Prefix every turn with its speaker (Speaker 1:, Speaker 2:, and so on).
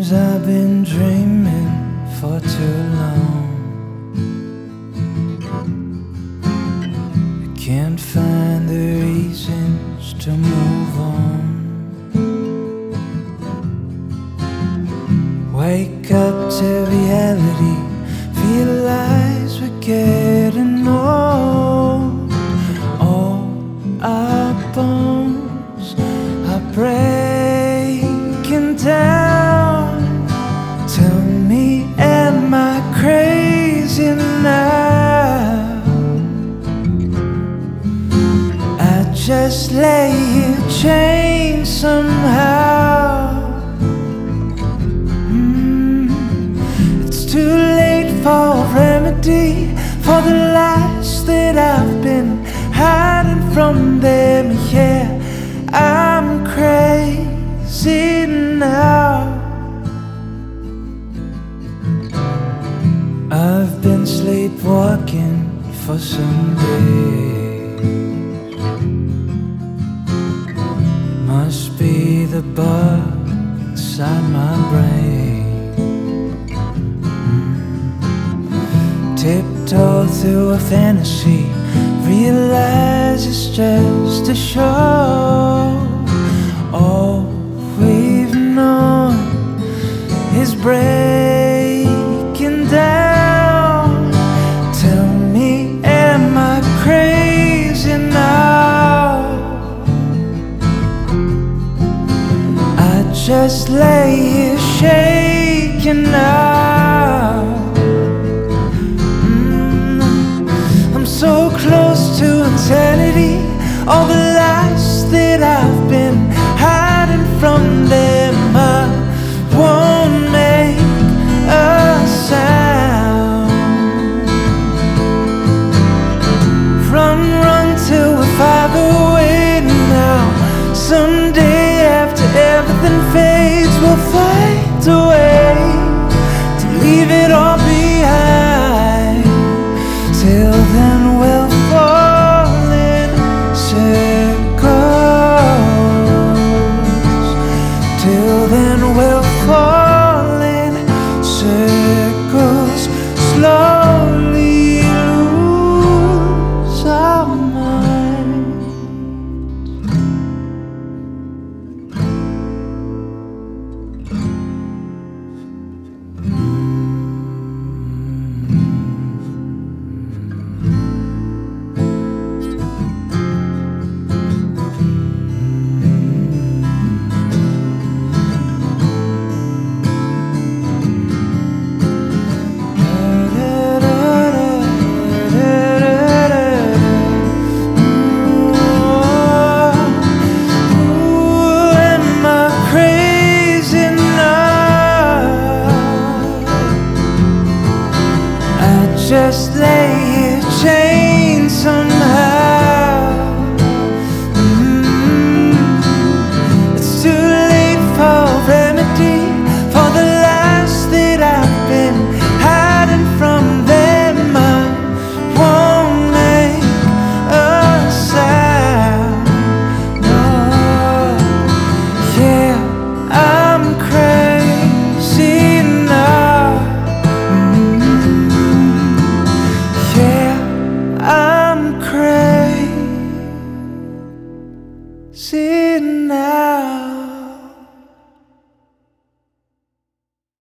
Speaker 1: Seems I've been dreaming for too long. I can't find the reasons to move on. Wake up to reality, realize we're getting old. All our bones are breaking down. Tell me, am I crazy now? I just lay here chained somehow. It's too late for remedy for the lies that I've been hiding from them. Yeah, I'm crazy now. I've been sleepwalking for some days. It must be the bug inside my brain. Tiptoe through a fantasy, realize it's just a show. All we've known is breaking down. Tell me, am I crazy now? I just lay here shaking now. I'm so close to insanity. All the lies that I've been hiding from them, I won't make a sound. Run, run till we're far away now. Someday after everything fades, we'll find a way to leave it all behind. Till then we'll fall in circles. Till then we'll fall in circles. Slowly lose our minds. Just